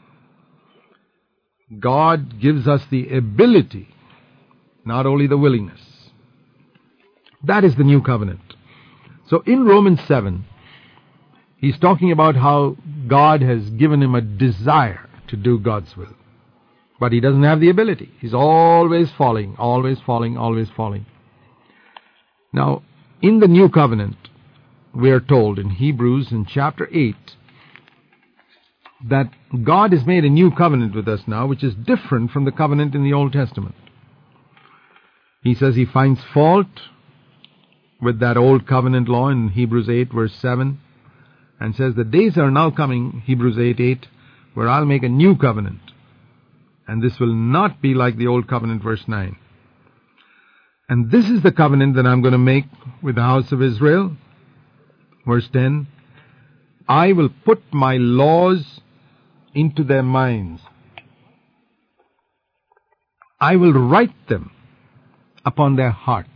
God gives us the ability, not only the willingness. That is the new covenant. So in Romans 7, he's talking about how God has given him a desire to do God's will. But he doesn't have the ability. He's always falling, always falling, always falling. Now, in the new covenant, we are told in Hebrews in chapter 8 that God has made a new covenant with us now, which is different from the covenant in the Old Testament. He says he finds fault with that old covenant law in Hebrews 8 verse 7, and says the days are now coming, Hebrews 8:8, where I'll make a new covenant, and this will not be like the old covenant, verse 9. And this is the covenant that I'm going to make with the house of Israel. Verse 10, I will put my laws into their minds. I will write them upon their hearts.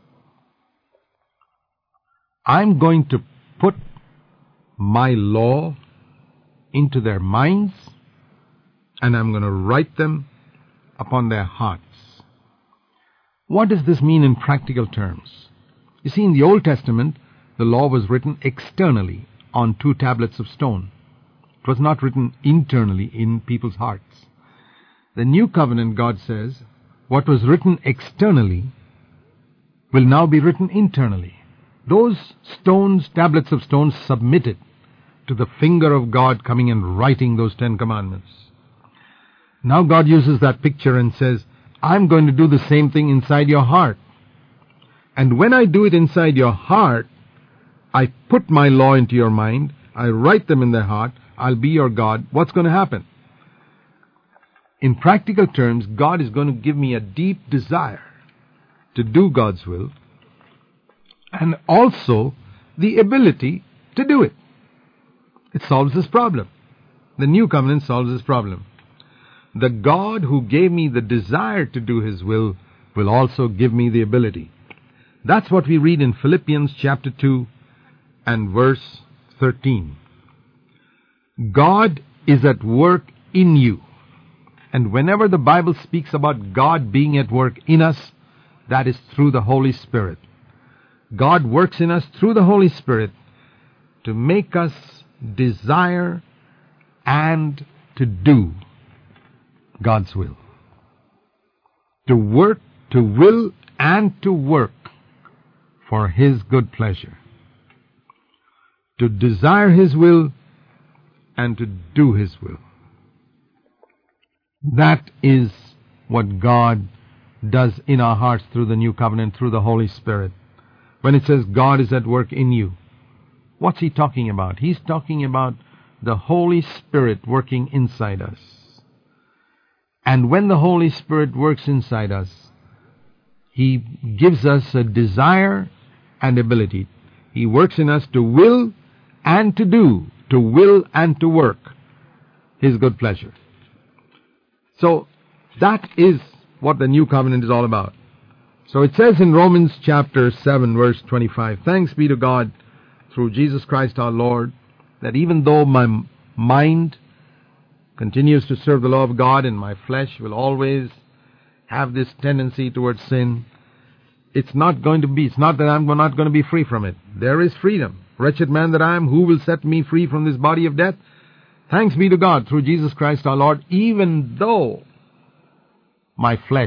I'm going to put my law into their minds, and I'm going to write them upon their hearts. What does this mean in practical terms? You see, in the Old Testament, the law was written externally on 2 tablets of stone. It was not written internally in people's hearts. The new covenant, God says, what was written externally will now be written internally. Those stones, tablets of stones, submitted to the finger of God coming and writing those 10 commandments. Now God uses that picture and says, I'm going to do the same thing inside your heart. And when I do it inside your heart, I put my law into your mind, I write them in their heart, I'll be your God. What's going to happen? In practical terms, God is going to give me a deep desire to do God's will, and also the ability to do it. It solves this problem. The new covenant solves this problem. The God who gave me the desire to do his will also give me the ability. That's what we read in Philippians chapter 2 and verse 13. God is at work in you. And whenever the Bible speaks about God being at work in us, that is through the Holy Spirit. God works in us through the Holy Spirit to make us desire and to do God's will. To work, to will, and to work for his good pleasure. To desire his will and to do his will. That is what God does in our hearts through the new covenant, through the Holy Spirit. When it says God is at work in you, what's he talking about? He's talking about the Holy Spirit working inside us. And when the Holy Spirit works inside us, he gives us a desire and ability. He works in us to will and to do, to will and to work his good pleasure. So that is what the new covenant is all about. So it says in Romans chapter 7 verse 25, thanks be to God through Jesus Christ our Lord, that even though my mind continues to serve the law of God and my flesh will always have this tendency towards sin, it's not that I'm not going to be free from it. There is freedom. Wretched man that I am, who will set me free from this body of death? Thanks be to God through Jesus Christ our Lord, even though my flesh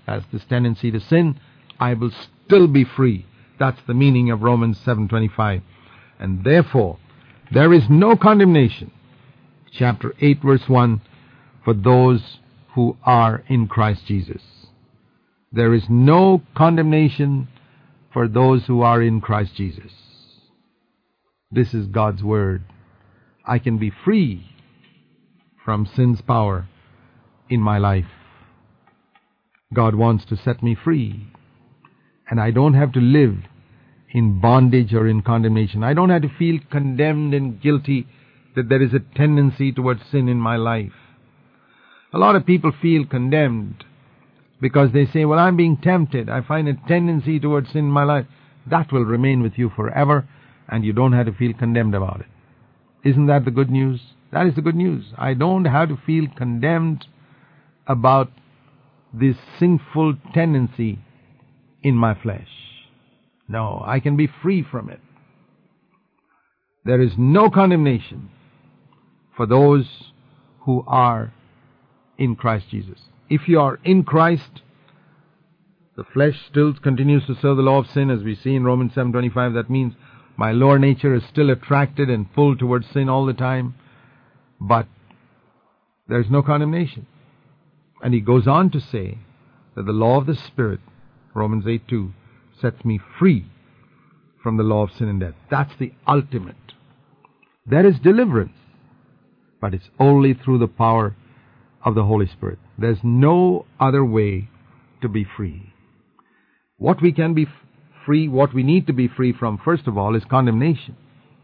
has this tendency to sin, I will still be free. That's the meaning of Romans 7:25. And therefore, there is no condemnation, chapter 8, verse 1, for those who are in Christ Jesus. There is no condemnation for those who are in Christ Jesus. This is God's word. I can be free from sin's power in my life. God wants to set me free. And I don't have to live in bondage or in condemnation. I don't have to feel condemned and guilty that there is a tendency towards sin in my life. A lot of people feel condemned because they say, well, I'm being tempted. I find a tendency towards sin in my life. That will remain with you forever, and you don't have to feel condemned about it. Isn't that the good news? That is the good news. I don't have to feel condemned about this sinful tendency in my flesh. No, I can be free from it. There is no condemnation for those who are in Christ Jesus. If you are in Christ, the flesh still continues to serve the law of sin, as we see in Romans 7:25. That means my lower nature is still attracted and pulled towards sin all the time, but there's no condemnation. And he goes on to say that the law of the Spirit, Romans 8:2, sets me free from the law of sin and death. That's the ultimate. There is deliverance, but it's only through the power of the Holy Spirit. There's no other way to be free. What we can be free, what we need to be free from, first of all, is condemnation.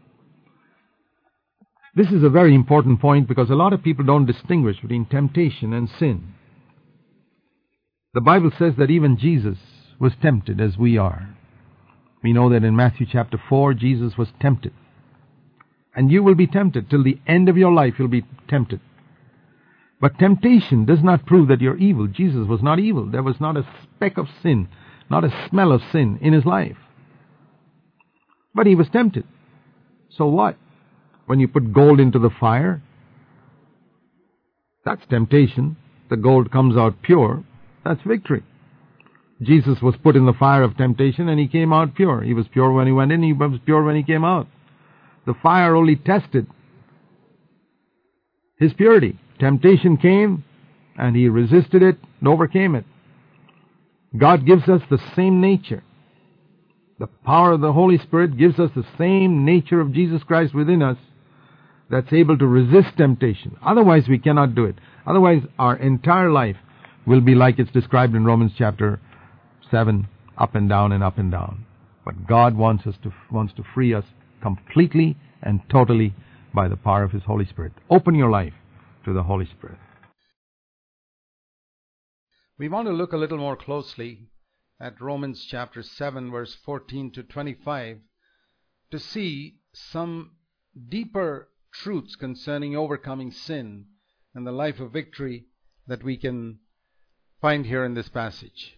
This is a very important point because a lot of people don't distinguish between temptation and sin. The Bible says that even Jesus was tempted as we are. We know that in Matthew chapter 4, Jesus was tempted. And you will be tempted. Till the end of your life, you'll be tempted. But temptation does not prove that you're evil. Jesus was not evil. There was not a speck of sin, not a smell of sin in his life. But he was tempted. So what? When you put gold into the fire, that's temptation. The gold comes out pure. That's victory. Jesus was put in the fire of temptation and he came out pure. He was pure when he went in, he was pure when he came out. The fire only tested his purity. Temptation came and he resisted it and overcame it. God gives us the same nature. The power of the Holy Spirit gives us the same nature of Jesus Christ within us that's able to resist temptation. Otherwise we cannot do it. Otherwise our entire life will be like it's described in Romans chapter 7, up and down and up and down. But God wants to free us completely and totally by the power of His Holy Spirit. Open your life to the Holy Spirit. We want to look a little more closely at Romans chapter 7, verse 14 to 25 to see some deeper truths concerning overcoming sin and the life of victory that we can find here in this passage.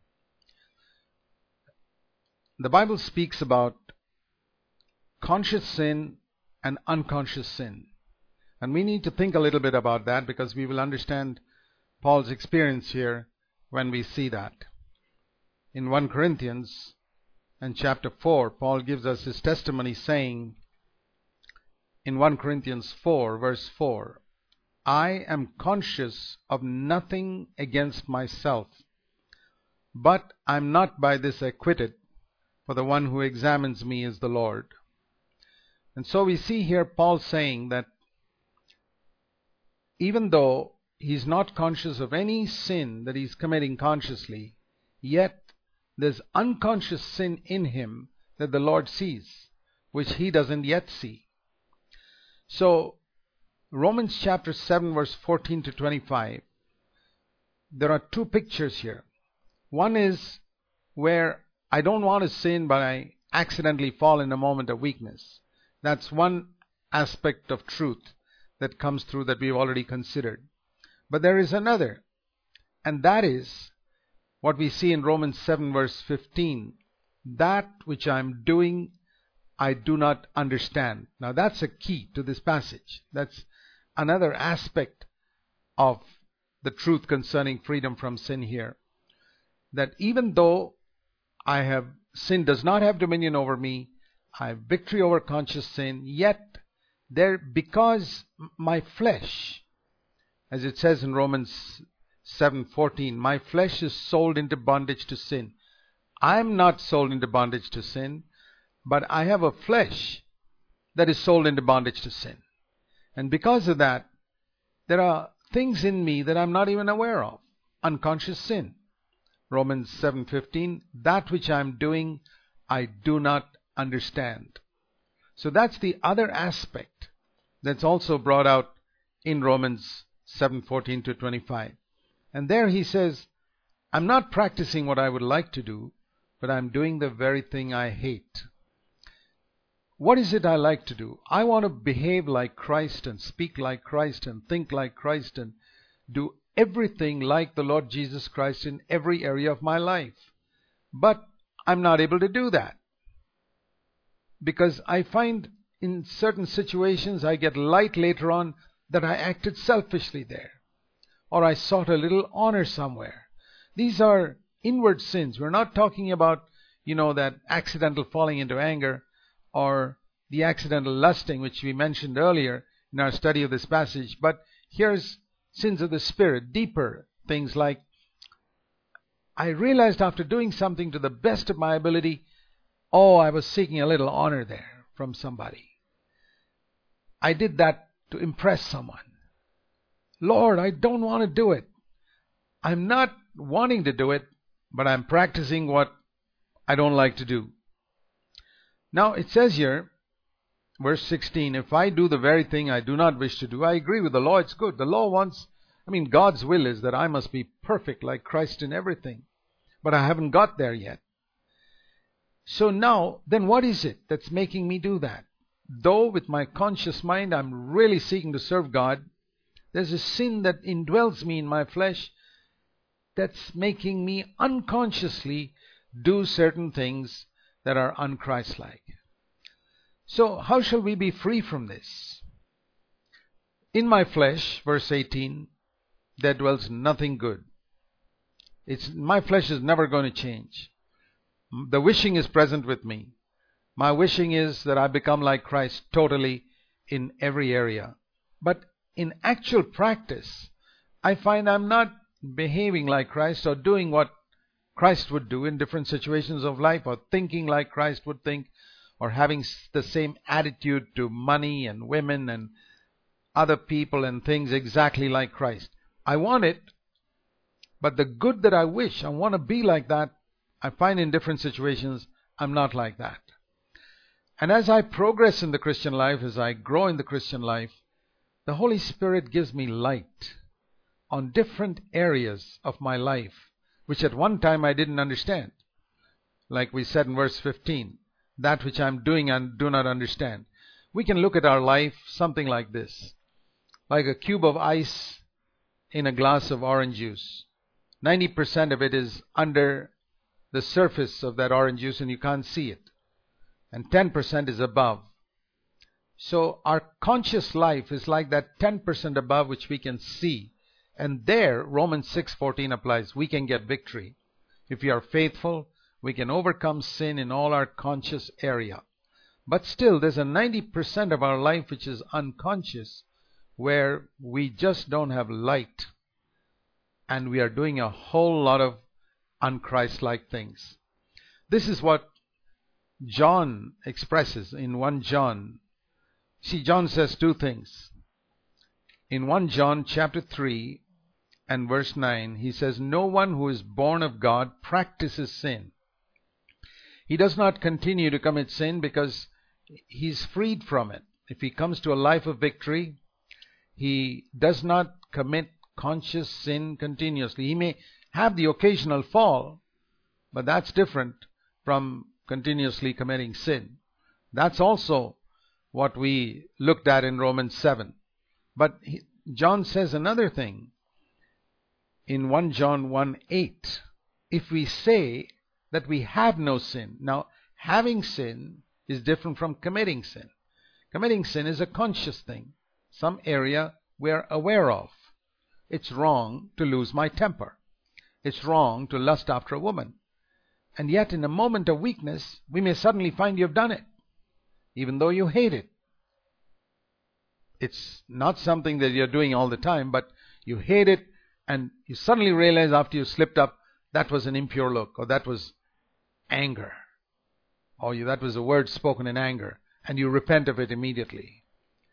The Bible speaks about conscious sin and unconscious sin. And we need to think a little bit about that because we will understand Paul's experience here when we see that. In 1 Corinthians and chapter 4, Paul gives us his testimony saying, in 1 Corinthians 4, verse 4, I am conscious of nothing against myself, but I am not by this acquitted, for the one who examines me is the Lord. And so we see here Paul saying that even though he's not conscious of any sin that he's committing consciously, yet there's unconscious sin in him that the Lord sees, which he doesn't yet see. So, Romans chapter 7, verse 14 to 25, there are two pictures here. One is where I don't want to sin, but I accidentally fall in a moment of weakness. That's one aspect of truth that comes through that we've already considered. But there is another, and that is what we see in Romans 7, verse 15. That which I'm doing, I do not understand. Now that's a key to this passage. That's another aspect of the truth concerning freedom from sin here. that even though sin does not have dominion over me, I have victory over conscious sin, yet because my flesh, as it says in Romans 7:14, my flesh is sold into bondage to sin. I'm not sold into bondage to sin, but I have a flesh that is sold into bondage to sin. And because of that, there are things in me that I'm not even aware of. Unconscious sin. Romans 7:15, that which I'm doing, I do not understand. So that's the other aspect that's also brought out in Romans 7:14 to 25. And there he says, I'm not practicing what I would like to do, but I'm doing the very thing I hate. What is it I like to do? I want to behave like Christ and speak like Christ and think like Christ and do everything like the Lord Jesus Christ in every area of my life. But I'm not able to do that, because I find in certain situations I get light later on that I acted selfishly there, or I sought a little honor somewhere. These are inward sins. We're not talking about, that accidental falling into anger or the accidental lusting, which we mentioned earlier in our study of this passage. But here's sins of the Spirit, deeper things like, I realized after doing something to the best of my ability, I was seeking a little honor there from somebody. I did that to impress someone. Lord, I don't want to do it. I'm not wanting to do it, but I'm practicing what I don't like to do. Now it says here, verse 16, if I do the very thing I do not wish to do, I agree with the law, it's good. The law wants, God's will is that I must be perfect like Christ in everything. But I haven't got there yet. So now, then what is it that's making me do that? Though with my conscious mind I'm really seeking to serve God, there's a sin that indwells me in my flesh that's making me unconsciously do certain things that are un-Christ-like. So how shall we be free from this? In my flesh, verse 18, there dwells nothing good. My flesh is never going to change. The wishing is present with me. My wishing is that I become like Christ totally in every area. But in actual practice, I find I'm not behaving like Christ or doing what Christ would do in different situations of life, or thinking like Christ would think, or having the same attitude to money and women and other people and things exactly like Christ. I want it, but the good that I wish, I want to be like that, I find in different situations I'm not like that. And as I progress in the Christian life, as I grow in the Christian life, the Holy Spirit gives me light on different areas of my life, which at one time I didn't understand. Like we said in verse 15, that which I'm doing and do not understand. We can look at our life something like this, like a cube of ice in a glass of orange juice. 90% of it is under the surface of that orange juice and you can't see it. And 10% is above. So our conscious life is like that 10% above which we can see. And there, Romans 6:14 applies. We can get victory. If we are faithful, we can overcome sin in all our conscious area. But still, there's a 90% of our life which is unconscious, where we just don't have light. And we are doing a whole lot of un-Christ-like things. This is what John expresses in 1 John. See, John says two things. In 1 John chapter 3 and verse 9, he says, no one who is born of God practices sin. He does not continue to commit sin because he's freed from it. If he comes to a life of victory, he does not commit conscious sin continuously. He may have the occasional fall, but that's different from continuously committing sin. That's also what we looked at in Romans 7. But John says another thing in 1 John 1:8. If we say that we have no sin. Now, having sin is different from committing sin. Committing sin is a conscious thing, some area we're aware of. It's wrong to lose my temper. it's wrong to lust after a woman. And yet in a moment of weakness, we may suddenly find you've done it, even though you hate it. It's not something that you're doing all the time, but you hate it, and you suddenly realize after you slipped up, that was an impure look, or that was anger, or that was a word spoken in anger, and you repent of it immediately.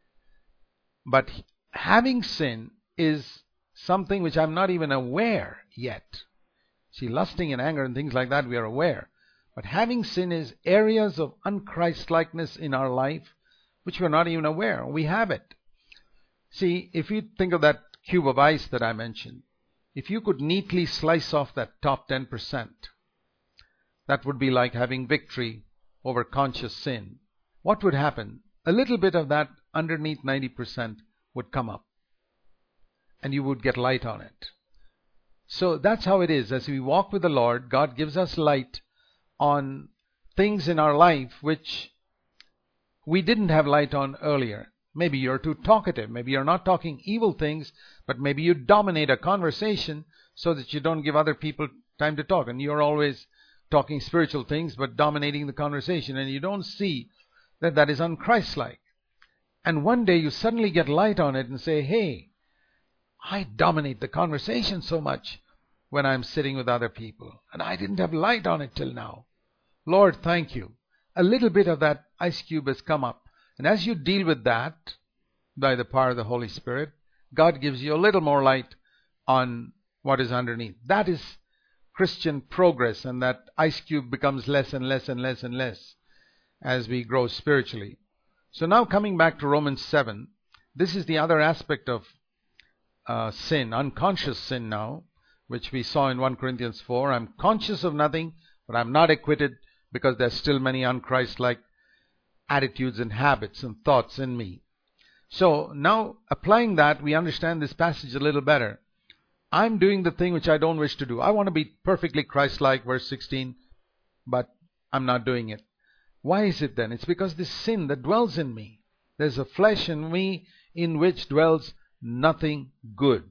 But having sin is something which I'm not even aware yet. See, lusting and anger and things like that, we are aware. But having sin is areas of unChristlikeness in our life which we're not even aware. We have it. See, if you think of that cube of ice that I mentioned, if you could neatly slice off that top 10%, that would be like having victory over conscious sin. What would happen? A little bit of that underneath 90% would come up, and you would get light on it. So that's how it is. As we walk with the Lord, God gives us light on things in our life which we didn't have light on earlier. Maybe you're too talkative. Maybe you're not talking evil things, but maybe you dominate a conversation so that you don't give other people time to talk. And you're always talking spiritual things, but dominating the conversation. And you don't see that that is unChristlike. And one day you suddenly get light on it and say, hey, I dominate the conversation so much when I'm sitting with other people. And I didn't have light on it till now. Lord, thank you. A little bit of that ice cube has come up. And as you deal with that, by the power of the Holy Spirit, God gives you a little more light on what is underneath. That is Christian progress, and that ice cube becomes less and less and less and less as we grow spiritually. So now coming back to Romans 7, this is the other aspect of sin, unconscious sin now, which we saw in 1 Corinthians 4. I'm conscious of nothing, but I'm not acquitted because there's still many unChristlike attitudes and habits and thoughts in me. So now applying that, we understand this passage a little better. I'm doing the thing which I don't wish to do. I want to be perfectly Christ-like, verse 16, but I'm not doing it. Why is it then? It's because this sin that dwells in me. There's a flesh in me in which dwells nothing good.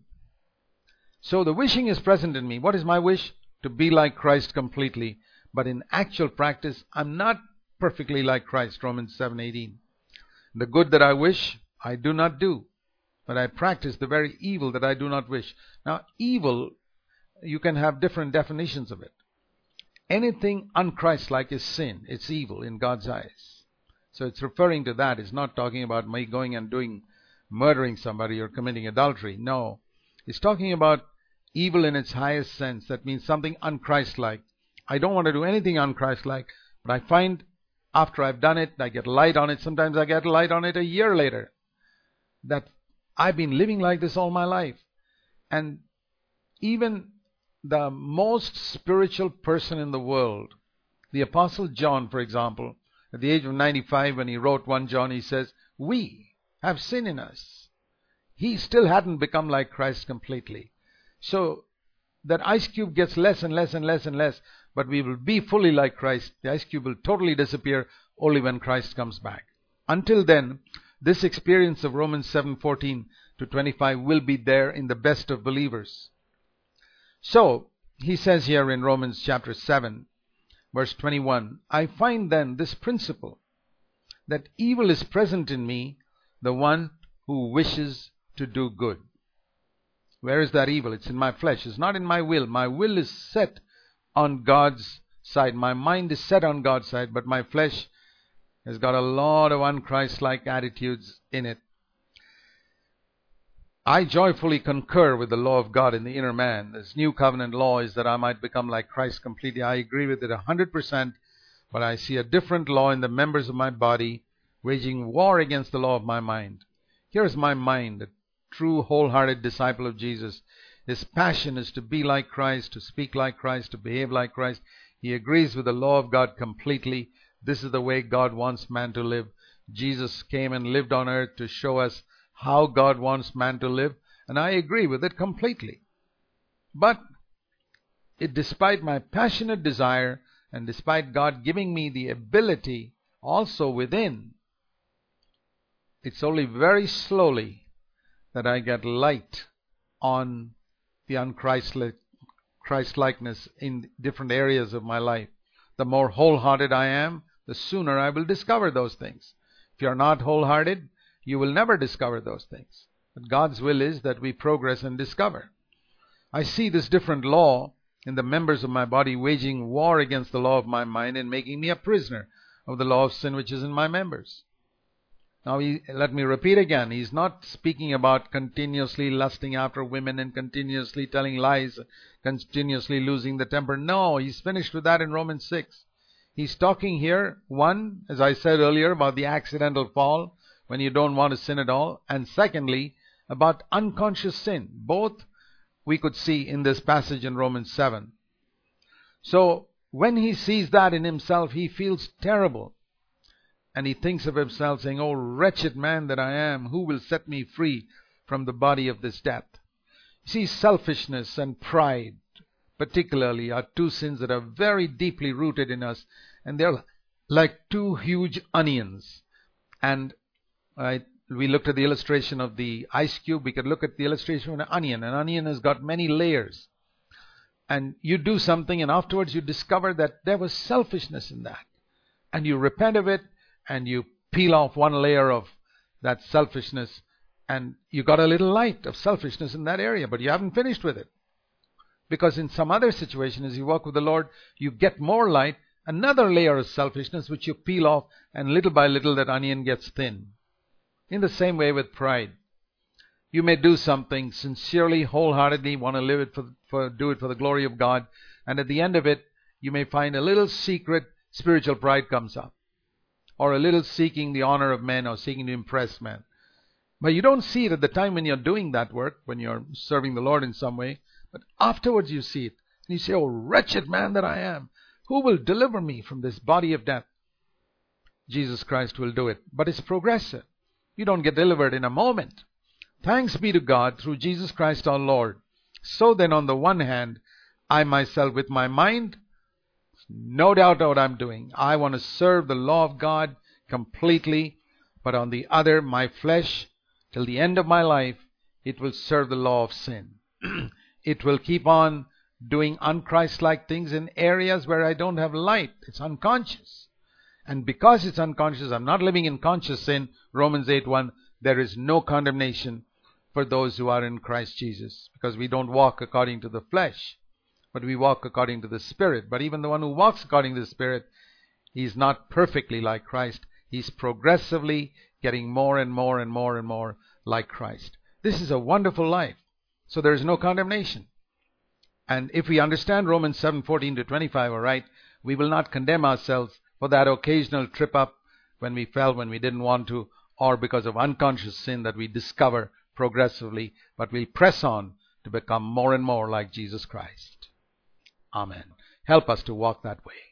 So the wishing is present in me. What is my wish? To be like Christ completely. But in actual practice, I'm not perfectly like Christ, Romans 7:18. The good that I wish, I do not do, but I practice the very evil that I do not wish. Now, evil, you can have different definitions of it. Anything unChristlike is sin. It's evil in God's eyes. So it's referring to that. It's not talking about me going and murdering somebody or committing adultery. No. It's talking about evil in its highest sense. That means something unChristlike. I don't want to do anything unChristlike, but I find after I've done it, I get light on it. Sometimes I get light on it a year later. That I've been living like this all my life. And even the most spiritual person in the world, the Apostle John, for example, at the age of 95, when he wrote 1 John, he says, we have sin in us. He still hadn't become like Christ completely. So that ice cube gets less and less and less and less, but we will be fully like Christ. The ice cube will totally disappear only when Christ comes back. Until then, this experience of Romans 7:14 to 25 will be there in the best of believers. So, he says here in Romans chapter 7, verse 21, I find then this principle, that evil is present in me, the one who wishes to do good. Where is that evil? It's in my flesh. It's not in my will. My will is set on God's side. My mind is set on God's side, but my flesh has got a lot of unChristlike attitudes in it. I joyfully concur with the law of God in the inner man. This new covenant law is that I might become like Christ completely. I agree with it 100%, but I see a different law in the members of my body, waging war against the law of my mind. Here's my mind, a true wholehearted disciple of Jesus. His passion is to be like Christ, to speak like Christ, to behave like Christ. He agrees with the law of God completely. This is the way God wants man to live. Jesus came and lived on earth to show us how God wants man to live, and I agree with it completely. But despite my passionate desire, and despite God giving me the ability also within, it's only very slowly that I get light on the unChristly Christ-likeness in different areas of my life. The more wholehearted I am, the sooner I will discover those things. If you are not wholehearted, you will never discover those things. But God's will is that we progress and discover. I see this different law in the members of my body waging war against the law of my mind and making me a prisoner of the law of sin which is in my members. Now, let me repeat again. He's not speaking about continuously lusting after women and continuously telling lies, continuously losing the temper. No, he's finished with that in Romans 6. He's talking here, one, as I said earlier, about the accidental fall, when you don't want to sin at all. And secondly, about unconscious sin. Both we could see in this passage in Romans 7. So, when he sees that in himself, he feels terrible. And he thinks of himself saying, "Oh, wretched man that I am, who will set me free from the body of this death?" See, selfishness and pride, particularly, are two sins that are very deeply rooted in us. And they're like two huge onions. And we looked at the illustration of the ice cube. We could look at the illustration of an onion. An onion has got many layers. And you do something and afterwards you discover that there was selfishness in that. And you repent of it. And you peel off one layer of that selfishness, and you got a little light of selfishness in that area, but you haven't finished with it. Because in some other situation, as you walk with the Lord, you get more light, another layer of selfishness which you peel off, and little by little that onion gets thin. In the same way with pride. You may do something sincerely, wholeheartedly, want to live it do it for the glory of God, and at the end of it, you may find a little secret spiritual pride comes up. Or a little seeking the honor of men or seeking to impress men. But you don't see it at the time when you're doing that work, when you're serving the Lord in some way. But afterwards you see it. And you say, "Oh, wretched man that I am, who will deliver me from this body of death?" Jesus Christ will do it. But it's progressive. You don't get delivered in a moment. Thanks be to God through Jesus Christ our Lord. So then, on the one hand, I myself with my mind, no doubt what I'm doing. I want to serve the law of God completely. But on the other, my flesh, till the end of my life, it will serve the law of sin. It will keep on doing unchristlike things in areas where I don't have light. It's unconscious. And because it's unconscious, I'm not living in conscious sin. Romans 8:1, there is no condemnation for those who are in Christ Jesus. Because we don't walk according to the flesh, but we walk according to the Spirit. But even the one who walks according to the Spirit, he's not perfectly like Christ. He's progressively getting more and more and more and more like Christ. This is a wonderful life. So there is no condemnation. And if we understand Romans 7:14-25 aright, we will not condemn ourselves for that occasional trip up when we fell, when we didn't want to, or because of unconscious sin that we discover progressively, but we press on to become more and more like Jesus Christ. Amen. Help us to walk that way.